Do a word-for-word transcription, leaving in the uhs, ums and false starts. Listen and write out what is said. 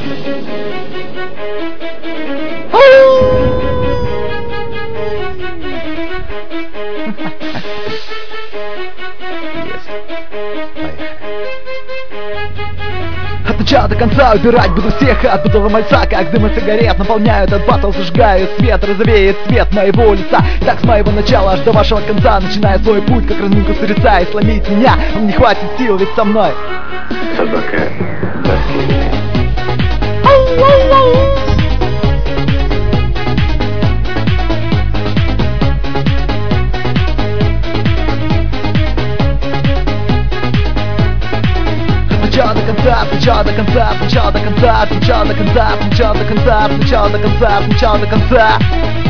От начала до конца убирать буду всех ад, буду ломаться, как дым от сигарет. Наполняю этот батл, зажигаю свет, розовеет цвет моего лица. Так с моего начала аж до вашего конца, начиная свой путь, как разминку старица. И сломить меня, вам не хватит сил, ведь со мной собака баскетбол. Сначала до конца, сначала до конца, сначала до конца, сначала до конца, сначала до конца, сначала до конца, сначала до конца.